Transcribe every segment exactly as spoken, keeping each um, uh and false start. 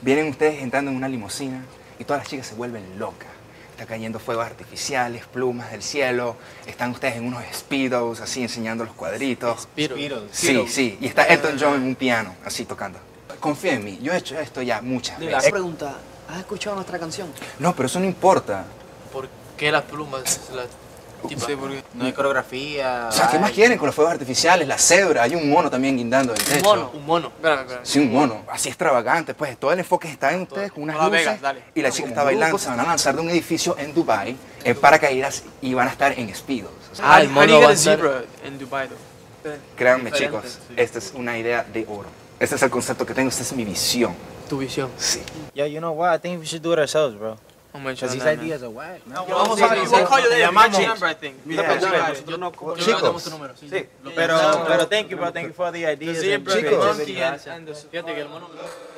Vienen ustedes entrando en una limusina y todas las chicas se vuelven locas. Está cayendo fuegos artificiales, plumas del cielo. Están ustedes en unos speedos, así, enseñando los cuadritos. Speedos. Sí, sí. Y está Elton John en un piano, así, tocando. Confía en mí, yo he hecho esto ya muchas Una veces. pregunta, ¿has escuchado nuestra canción? No, pero eso no importa. ¿Por qué las plumas? La tipa? Sí, porque no hay coreografía. O sea, ¿qué más ay. quieren con los fuegos artificiales? La cebra, hay un mono también guindando del techo. mono. Un mono. Espérame, espérame. Sí, un mono. Así extravagante, pues todo el enfoque está en ustedes con unas Las luces Vegas, dale. y la chica está bailando. Se van a lanzar de un edificio en Dubai en paracaídas y van a estar en speedos. O sea, Ah, el How mono do you va get a a ser- zebra en Dubai, though? créanme, Diferente, chicos, sí. esta es una idea de oro. Este es el concepto que tengo, esta es mi visión. Tu visión. Sí. Yo, you know what? I think we should do it ourselves, bro. Vamos a Because echar these nada. ideas are whack. No, Vamos sí, a sí, ver, sí. we'll call you later. Llamamos. You got your number, I think. Yeah, Nosotros yeah. nosotros no- nosotros Chicos. no damos tu número, sí. Sí, Lo- pero, lo- pero thank you, bro. Thank you for the The ideas. zebra, and the Chicos. monkey, and- and the- Fíjate que el mono...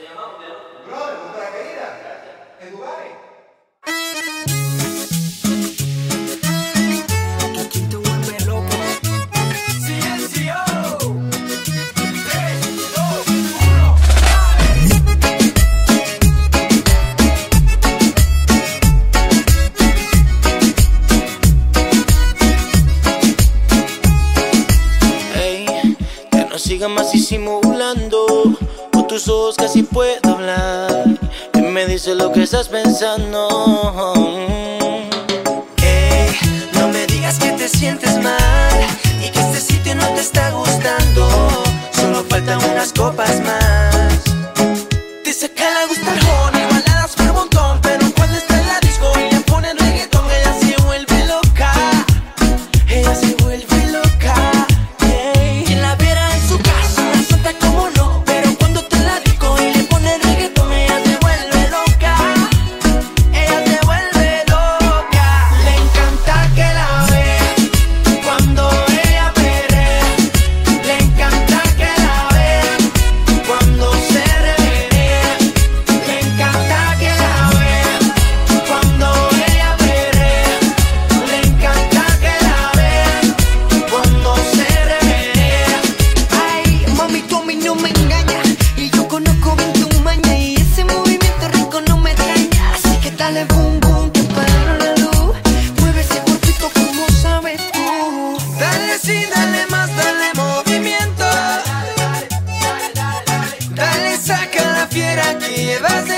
Ey, que no siga más disimulando. Con tus ojos casi puedo hablar. Y me dice lo que estás pensando. Ey, no me digas que te sientes mal y que este sitio no te está gustando. Solo faltan unas copas más. Dice que le gusta el honey, baladas por montón, pero cuando está en la disco y le ponen reggaetón, ella se vuelve loca. Ella se vuelve loca, yeah. Quien la viera en su casa, una santa como no. Pero cuando te la disco y le pone reggaetón, ella se vuelve loca. Ella se vuelve loca. Le encanta que la vean cuando ella perrea. Le encanta que la vean cuando se revenea. Le encanta que la vean cuando ella perrea. Le encanta que la vean cuando se revenea. Ay, mami, tú a mí no me engañas y yo conozco bien tu maña y ese movimiento rico no me extraña. Así que dale boom boom que para la luz. Mueve ese cuerpito como sabes tú. Dale sí, dale más, dale movimiento. Dale, saca la fiera que llevas